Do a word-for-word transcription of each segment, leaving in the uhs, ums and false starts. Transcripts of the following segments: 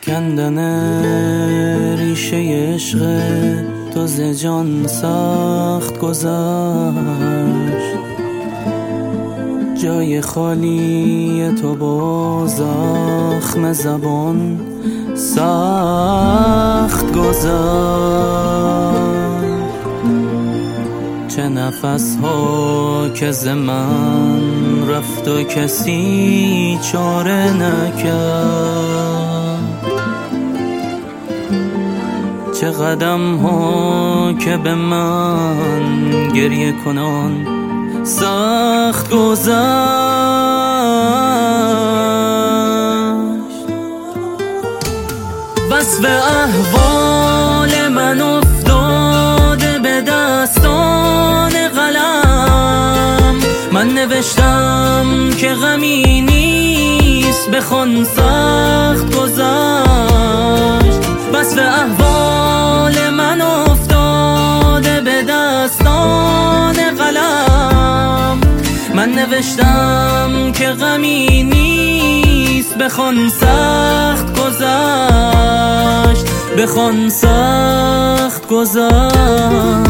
کندن ریشه عشق تو ز جان سخت گذشت، جای خالی تو با زخم زبان سخت گذشت. چه نفس ها که ز من رفت و کسی چاره نکرد، چه قدم ها که به من گریه کنان سخت گذشت. وصف احوال من افتاده به دستان قلم، من نوشتم که غمی نیست بخوان سخت گذشت. وصف احوال من افتاده به دستان قلم، من نوشتم که غمی نیست بخوان سخت گذشت، بخوان سخت گذشت.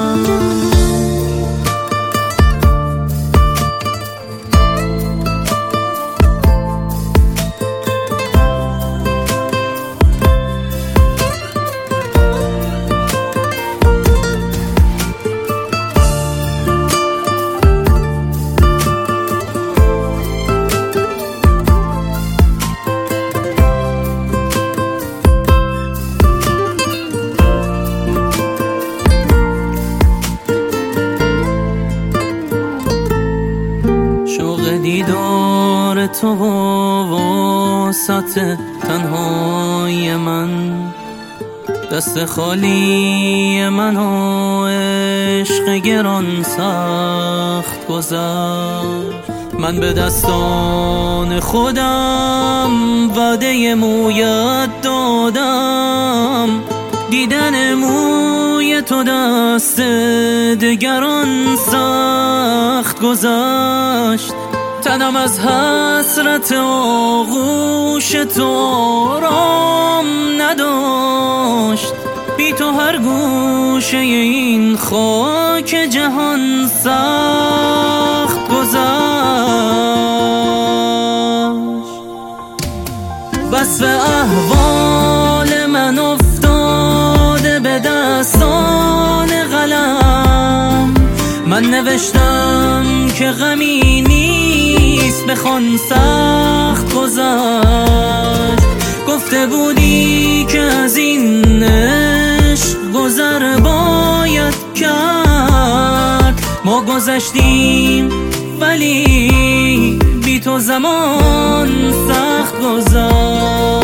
دیدار تو واسط تنهای من، دست خالی من و عشق گران سخت گذشت. من به دستان خودم وعده مویت دادم، دیدن موی تو دست دگران سخت گذشت. تنم از حسرت آغوش تو آرام نداشت، بی تو هر گوشه این خاک جهان سخت گذشت. وصف احوال من افتاده به دستان قلم، من نوشتم که غمی نیست بخوان سخت گذشت. گفته بودی که از این عشق گذر باید کرد، ما گذشتیم ولی بی تو زمان سخت گذشت.